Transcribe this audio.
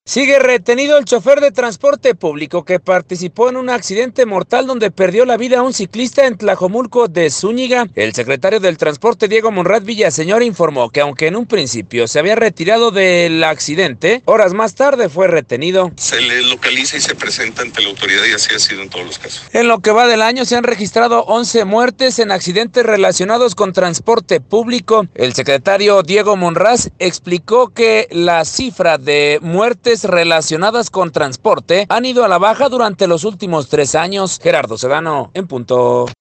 Sigue retenido el chofer de transporte público que participó en un accidente mortal donde perdió la vida un ciclista en Tlajomulco de Zúñiga. El secretario del Transporte, Diego Monraz Villaseñor, informó que aunque en un principio se había retirado del accidente, horas más tarde fue retenido. Se le localiza y se presenta ante la autoridad y así ha sido en todos los casos. En lo que va del año se han registrado 11 muertes en accidentes relacionados con transporte público. El secretario Diego Monraz explicó que la cifra de muertes relacionadas con transporte han ido a la baja durante los últimos 3 años. Gerardo Sedano, en punto.